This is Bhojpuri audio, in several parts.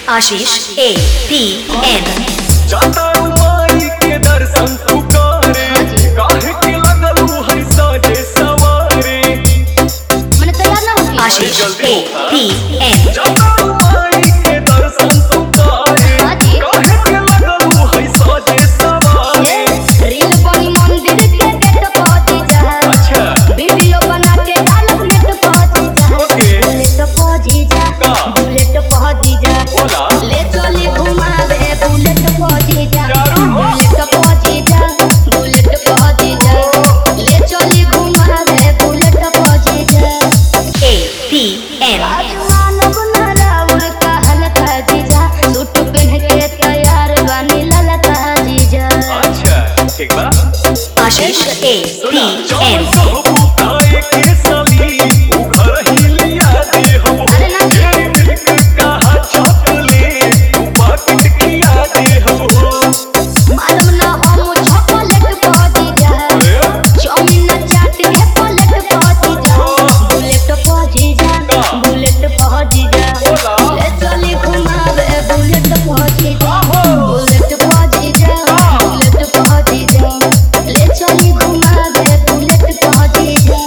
आशीष APN जाता माई के दर्शन तू करे काहे के लगलू हर साजे सवारे मैंने तैयार ना होगी आशीष APN जाता माई के दर्शन तू करे काहे के लगलू हर साजे सवारे रील बनी मंदिर के गेट पहुंची जा अच्छा वीडियो बना के डाल नेट पहुंची जा ओके बुलेट पहुंची जा बुलेट पहुंची जा बोला ले चली घुमावे बुलेट पहुंची जा जरूर हो। बुलेट पहुंची जा बुलेट पहुंची जा ले चली घुमावे बुलेट पहुंची जा APN मानव नाराउर कहल था जीजा सूट पहन के तैयार बनी ललता जीजा अच्छा ठीक बा आशीष APN बुताए के सली घर ही लिया दे हो अरे ना जी कहा चॉकलेट तू पाकिट किया दे हो मालूम ना हम चॉकलेट पहुंची जा चाउमीन चाट के पलट पहुंची जा बुलेट पहुंची जा बुलेट पहुंची जा ले चली घुमावे बुलेट पहुंची जा बुलेट पहुंची जा बुलेट पहुंची जा ले चली घुमावे बुलेट पहुंची जा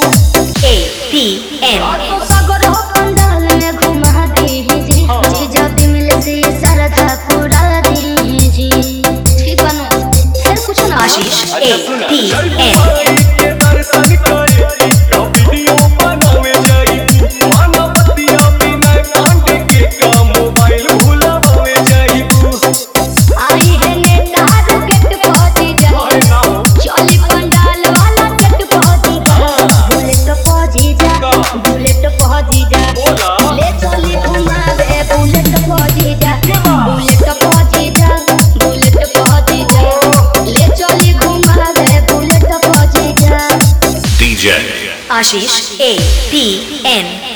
APN सागर हो पंडाल में घुमा दीजी जीजा भी मिले से सरधा पूरा दीजी ठीक बनो फिर कुछ ना आशीष APN APN के दर्शन करे तो वीडियो बनावे जाई मानवतिया बिना कांटे के काम मोबाइल भुलावे जाई आई है नेता गेट पहुंची जा अरे ना हो चली पंडाल वाला गेट पहुंची जा बुलेट पहुंची जा बुलेट पहुंची जा बोला ले चली घुमावे बुलेट पहुंची जा बुलेट पहुंची जा बुलेट पहुंची जा ले चली घुमावे बुलेट पहुंची जा DJ आशीष APN